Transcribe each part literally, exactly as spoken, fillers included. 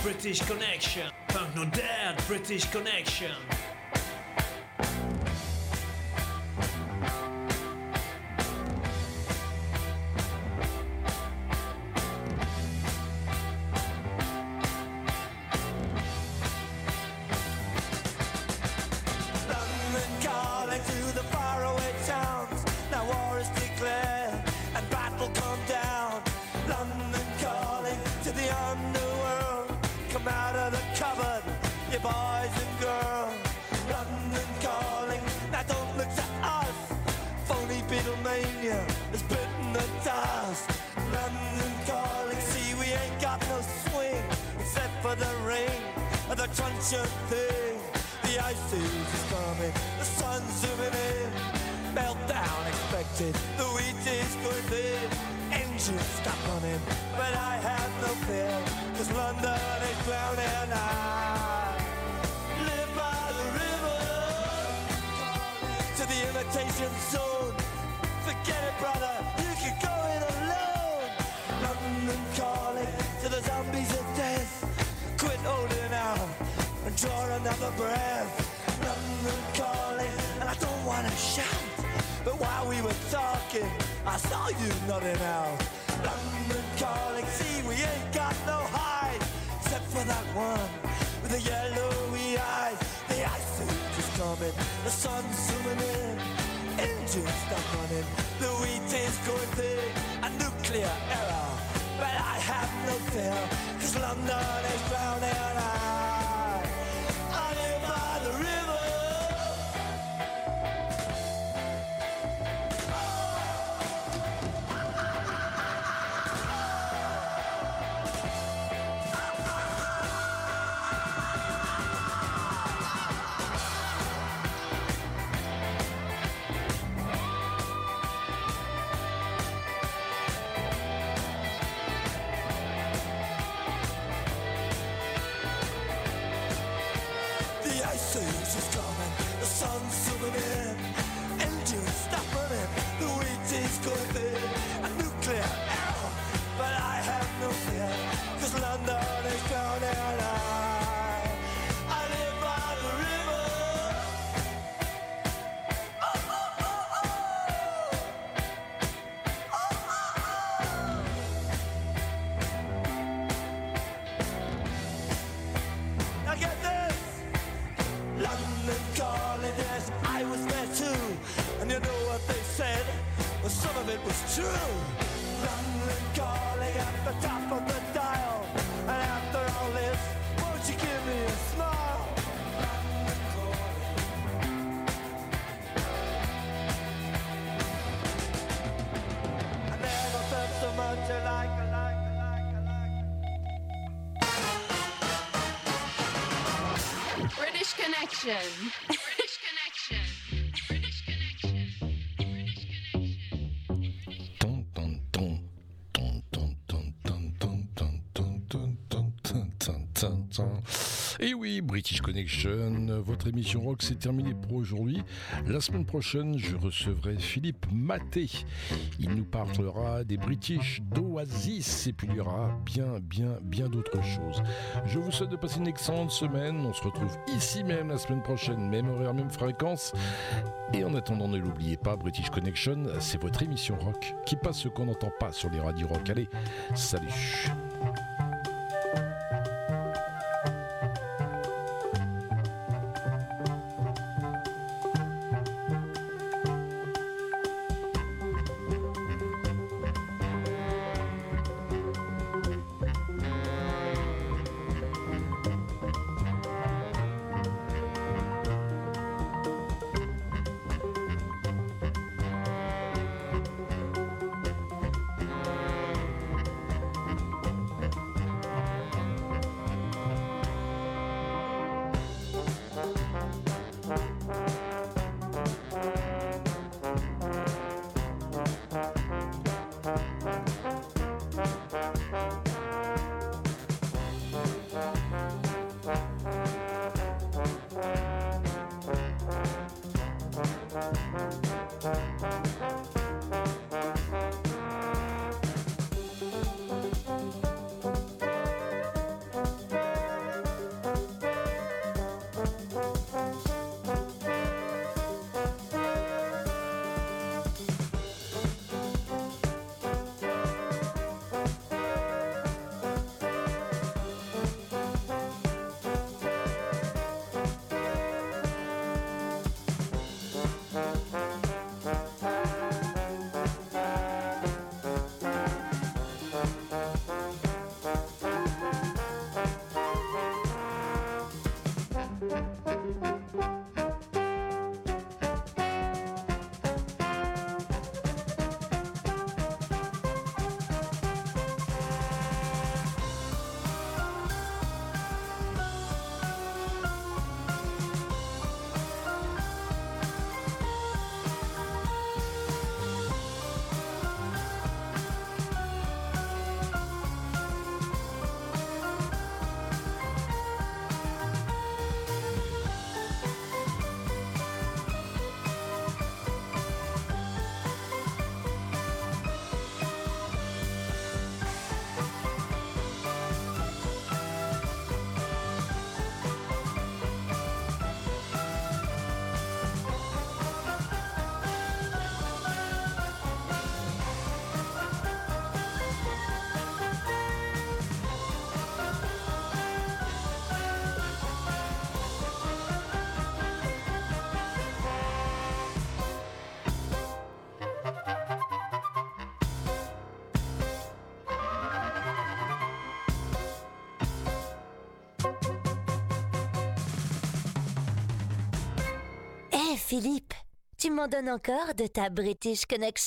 British Connection. Punk Not Dead, British Connection. Boys and girls, London calling. Now don't look to us. Phony Beatlemania has bitten the dust. London calling. See, we ain't got no swing except for the ring of the truncheon thing. The ice age is coming. The sun's zooming in. Meltdown expected. The wheat is going thin. Engines stop running, but I have no fear, 'cause London is drowning. I to the imitation zone. Forget it, brother, you can go it alone. London calling to the zombies of death. Quit holding out and draw another breath. London calling, and I don't wanna shout, but while we were talking, I saw you nodding out. London calling, see, we ain't got no hide, except for that one with the yellowy eyes. The ice age is coming, the sun's zooming in, engines stop running, the wheat is going big, a nuclear error, but I have no fear, 'cause London is drowning. I, I live by the river. The sun's zooming in, engines stop running, the wheat is going big, a nuclear error, but I have no fear, 'cause London is drowning. I, I live by the river. Oh, oh, oh, oh. Oh, oh, oh. Now get this. London calling, yes, I was there too. And you know what they said? Well, some of it was true. London calling at the top of the dial. And after all this, won't you give me a smile? London calling. I never felt so much alike, alike, alike, alike. British Connection. British Connection. British Connection. British Connection. Ton, ton, ton, ton, ton, ton, ton, ton, ton, ton, ton, ton, ton, ton, ton. Et oui, British Connection, votre émission rock c'est terminé pour aujourd'hui. La semaine prochaine, je recevrai Philippe Maté. Il nous parlera des British, d'Oasis, et puis il y aura bien, bien, bien d'autres choses. Je vous souhaite de passer une excellente semaine. On se retrouve ici même la semaine prochaine, même horaire, même fréquence. Et en attendant, ne l'oubliez pas, British Connection, c'est votre émission rock qui passe ce qu'on n'entend pas sur les radios rock. Allez, salut! Hé hey Philippe, tu m'en donnes encore de ta British Connection ?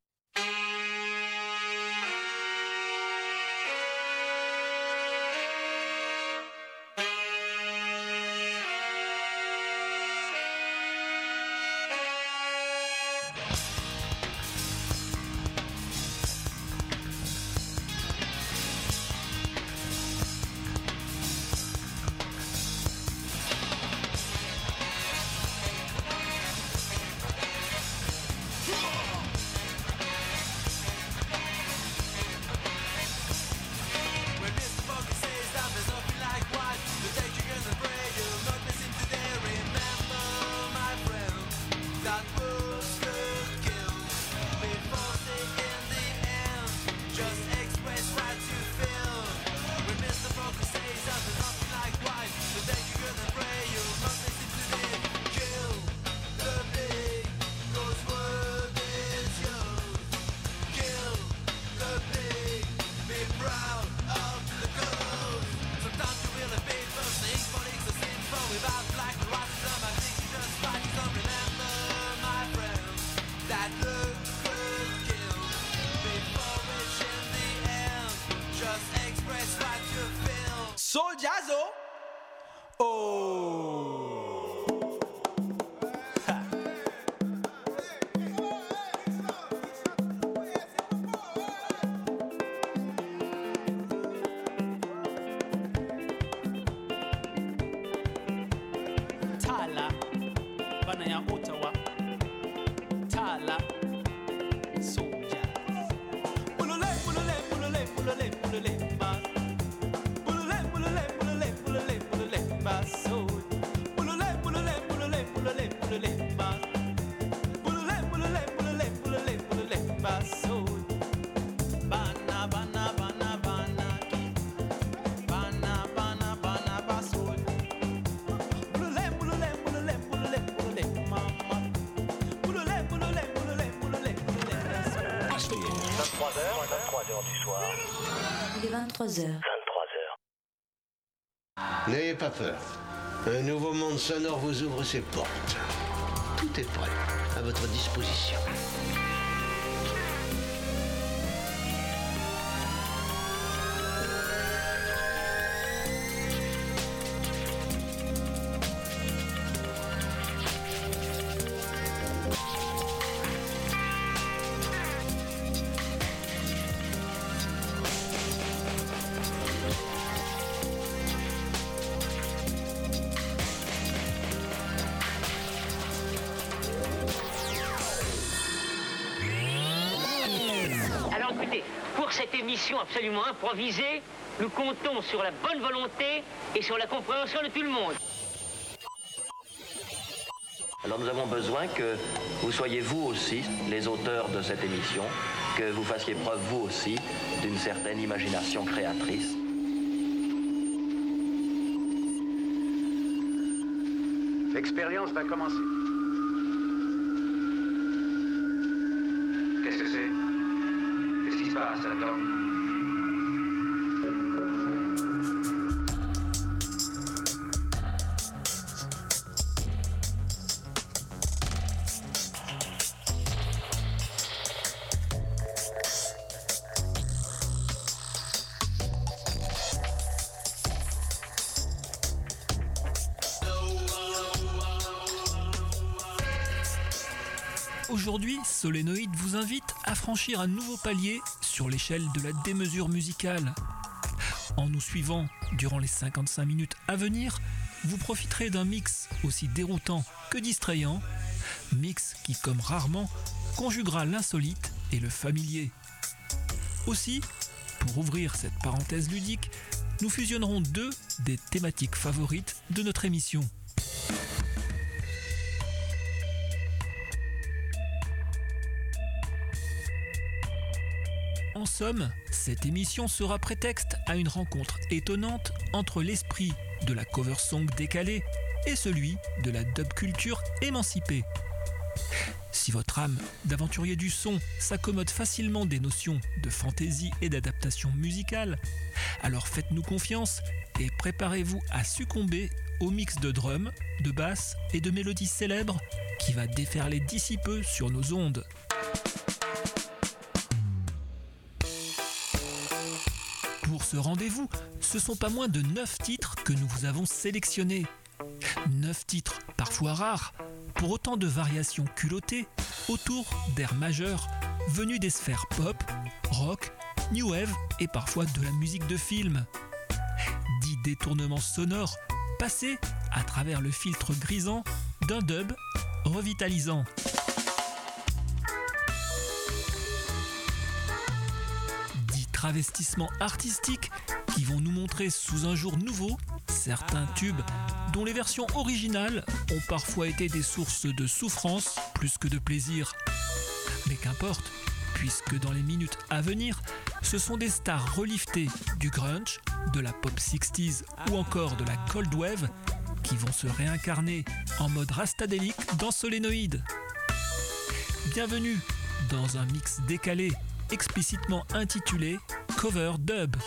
Soul Jazzo. Oh. Tala, Banaya Ottawa. Tala, Soul Jazz. Pulule, pulule, pulule, pulule, pulule, ba. Pulule, pulule, pulule, pulule, pulule, ba. Soul. Pulule, pulule, pulule, pulule, pulule, ba. Pulule, pulule, pulule, pulule, pulule, ba. Soul. Bana, bana, bana, bana, ki. Bana, bana, bana, ba. Soul. Pulule, pulule, pulule, pulule, pulule, mama. Pulule, pulule, pulule, pulule, pulule, ba. Soul. Achetez. vingt-trois heures, vingt-trois heures du soir. Il est vingt-trois heures. vingt-trois heures. N'ayez pas peur. Un nouveau monde sonore vous ouvre ses portes. Tout est prêt, à votre disposition. Alors écoutez, pour cette émission absolument improvisée, nous comptons sur la bonne volonté et sur la compréhension de tout le monde. Alors nous avons besoin que vous soyez vous aussi, les auteurs de cette émission, que vous fassiez preuve vous aussi d'une certaine imagination créatrice. L'expérience va commencer. Qu'est-ce que c'est? Qu'est-ce qui se passe, Adam? Aujourd'hui, Solénoïde vous invite à franchir un nouveau palier sur l'échelle de la démesure musicale. En nous suivant durant les cinquante-cinq minutes à venir, vous profiterez d'un mix aussi déroutant que distrayant, mix qui, comme rarement, conjuguera l'insolite et le familier. Aussi, pour ouvrir cette parenthèse ludique, nous fusionnerons deux des thématiques favorites de notre émission. En somme, cette émission sera prétexte à une rencontre étonnante entre l'esprit de la cover song décalée et celui de la dub culture émancipée. Si votre âme d'aventurier du son s'accommode facilement des notions de fantaisie et d'adaptation musicale, alors faites-nous confiance et préparez-vous à succomber au mix de drums, de basses et de mélodies célèbres qui va déferler d'ici peu sur nos ondes. Pour ce rendez-vous, ce sont pas moins de neuf titres que nous vous avons sélectionnés. neuf titres parfois rares, pour autant de variations culottées autour d'airs majeurs venus des sphères pop, rock, new wave et parfois de la musique de film. Dix détournements sonores passés à travers le filtre grisant d'un dub revitalisant. Dix travestissements artistiques qui vont nous montrer sous un jour nouveau certains tubes dont les versions originales ont parfois été des sources de souffrance plus que de plaisir. Mais qu'importe, puisque dans les minutes à venir, ce sont des stars reliftées du grunge, de la pop sixties ou encore de la cold wave qui vont se réincarner en mode rastadélique dans Solénoïde. Bienvenue dans un mix décalé explicitement intitulé Cover Dub.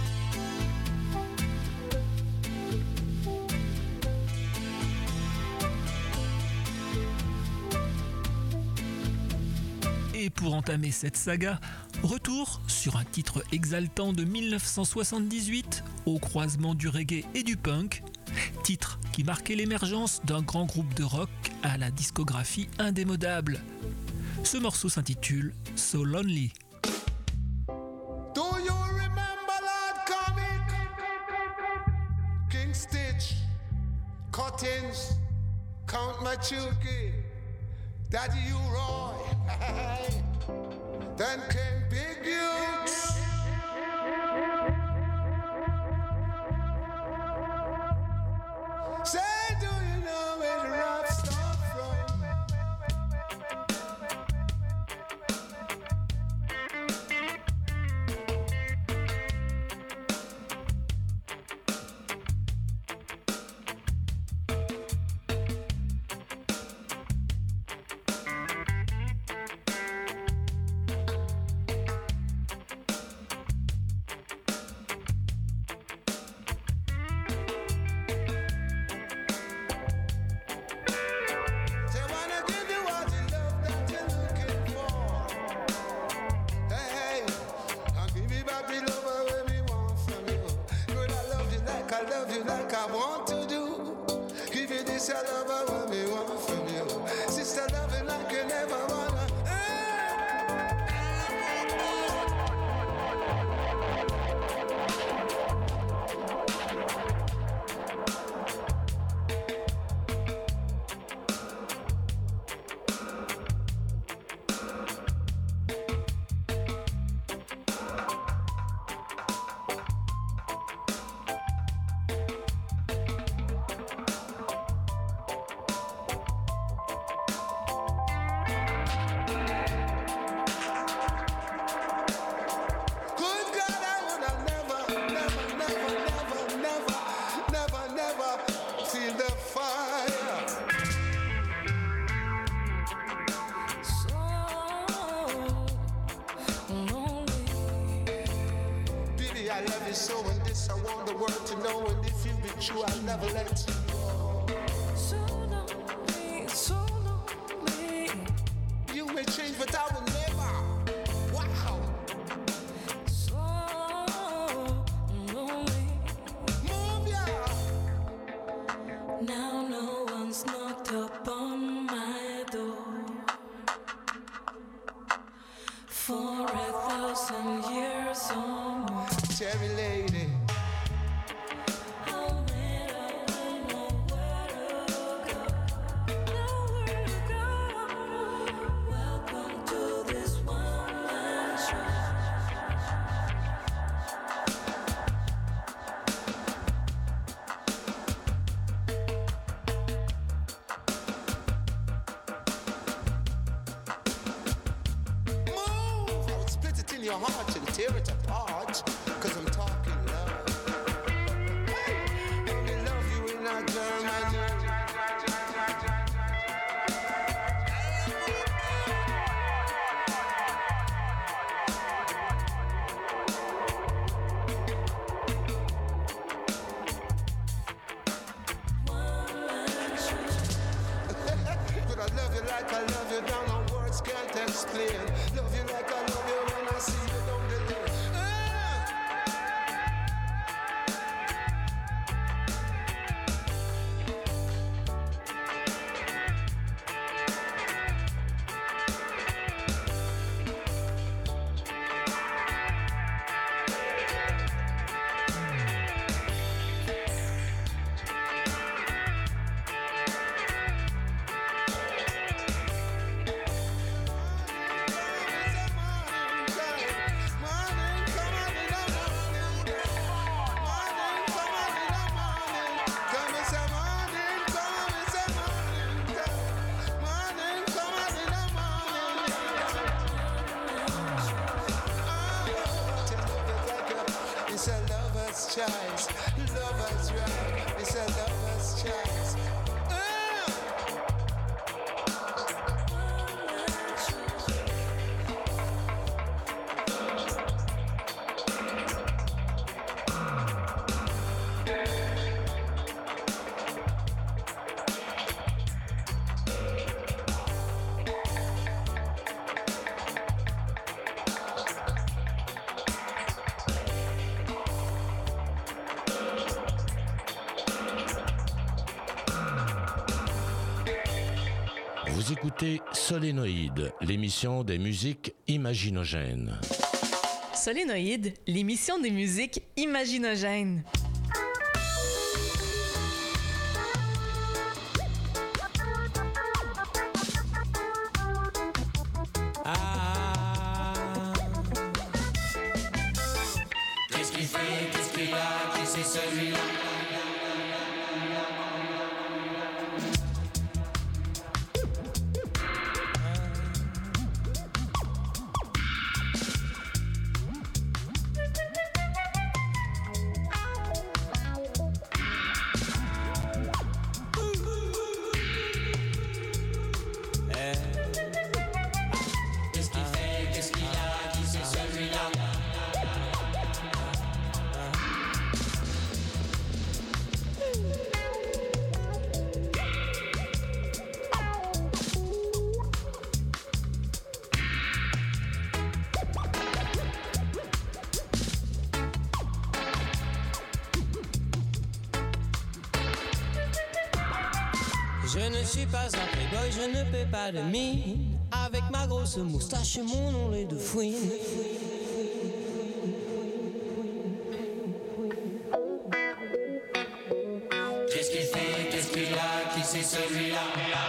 Et pour entamer cette saga, retour sur un titre exaltant de mille neuf cent soixante-dix-huit au croisement du reggae et du punk, titre qui marquait l'émergence d'un grand groupe de rock à la discographie indémodable. Ce morceau s'intitule So Lonely. Do you remember Lord Comic? King Stitch, Cuttings, Count Machuki, Daddy U-Roy, then came Big Youths. Say, do you know where the rap start from? Your heart and tear it apart, cause I'm talking love. I love you in a German. like I love you, down no words can't explain. Love you like I love you when I see you down the lane. Choice, lover's right. It's a lover's choice. Vous écoutez Solénoïde, l'émission des musiques imaginogènes. Solénoïde, l'émission des musiques imaginogènes. Ah, qu'est-ce qu'il fait, qu'est-ce qu'il a, qui c'est celui-là? Je ne suis pas un playboy, je ne paie pas de mine. Avec ma grosse moustache et mon onlet de fouine. Qu'est-ce qu'il fait, qu'est-ce qu'il a, qui c'est celui-là?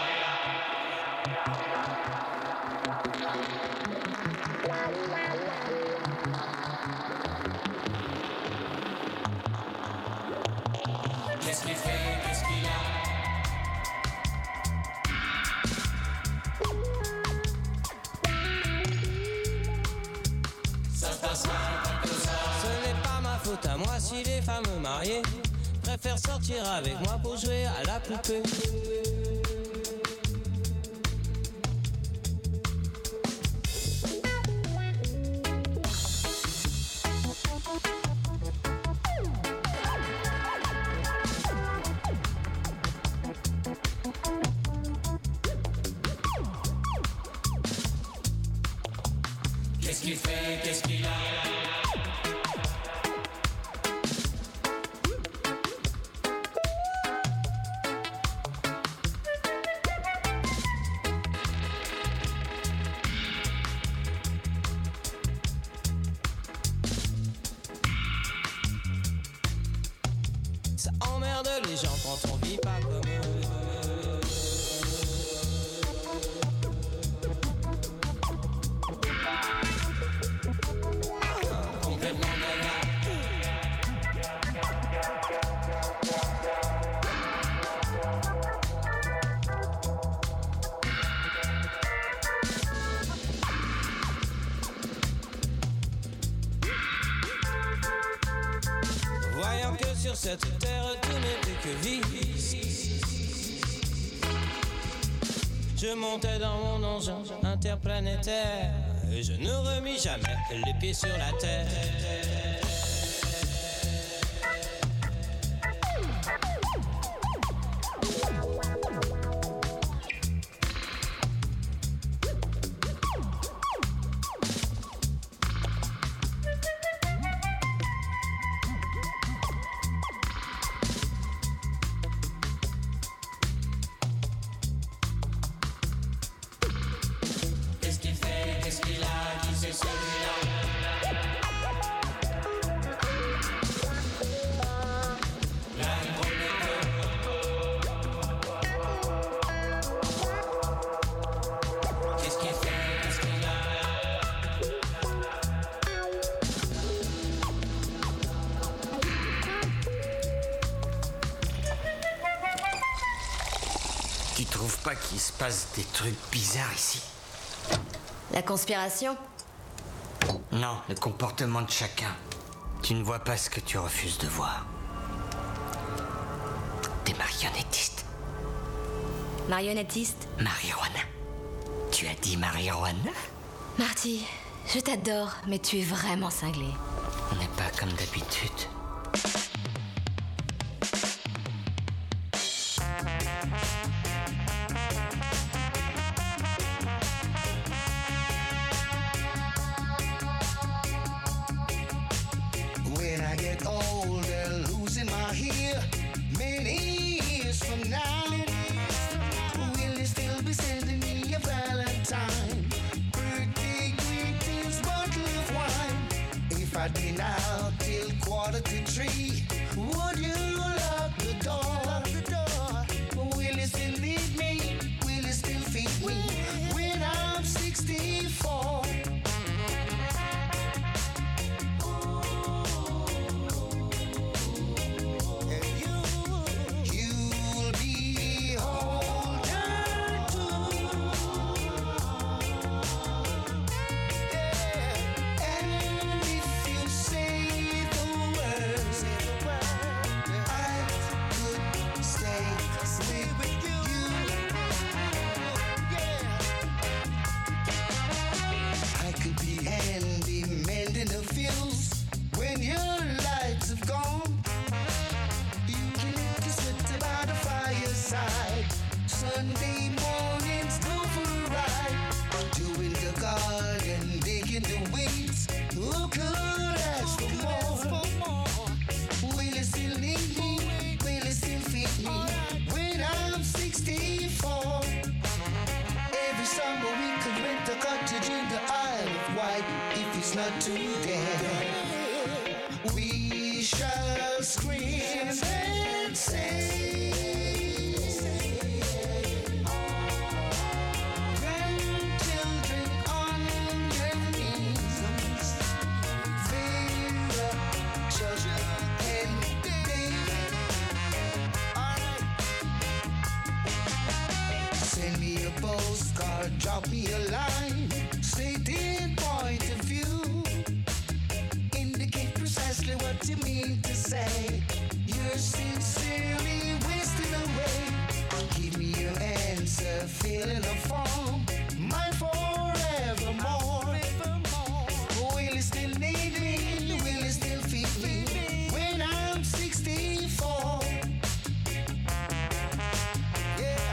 Qu'est-ce qu'il fait, qu'est-ce qu'il a? Ce n'est pas ma faute à moi si les femmes mariées préfèrent sortir avec moi pour jouer à la poupée. Qu'est-ce qu'il fait, qu'est-ce qu'il a? Ça emmerde les gens quand on vit pas comme eux. Voyant que sur cette terre tout n'était que vie, je montais dans mon engin interplanétaire et je ne remis jamais les pieds sur la terre. trouves pas qu'il se passe des trucs bizarres ici? La conspiration? Non, le comportement de chacun. Tu ne vois pas ce que tu refuses de voir. T'es marionnettiste. Marionnettiste? Marijuana. Tu as dit marijuana? Marty, je t'adore, mais tu es vraiment cinglé. On n'est pas comme d'habitude. When I get older, losing my hair, many years from now, will you still be sending me a Valentine? Birthday greetings, bottle of wine. If I did out till quarter to three, would you lock the door? Will you still need me? Will you still feed me when I'm sixty-four? You'll be older too. And if you say the words, I could stay with you. I could be handy mending the fuse when your lights have gone. You can lick the sweat by the fireside. Sunday mornings go for a ride. Doing the garden, digging the weeds. Who could ask for more? Will you still need me? Will you still feed me when I'm sixty-four? Every summer we could rent a cottage in the Isle of Wight if it's not too dead. We shall scream and say, grandchildren on your knees, Vera, Chuck, and Dave. Send me a postcard, drop me a line, stating point of view. Indicate precisely what you mean to say. You're sincerely wasting away. Give me your answer, fill in a form. Mine forevermore. Will you still need me? Will you still feed me when I'm sixty-four? Yeah.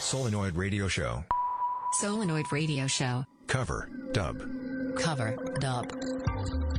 Solenoid Radio Show. Solenoid Radio Show. Cover, dub. Cover, dub.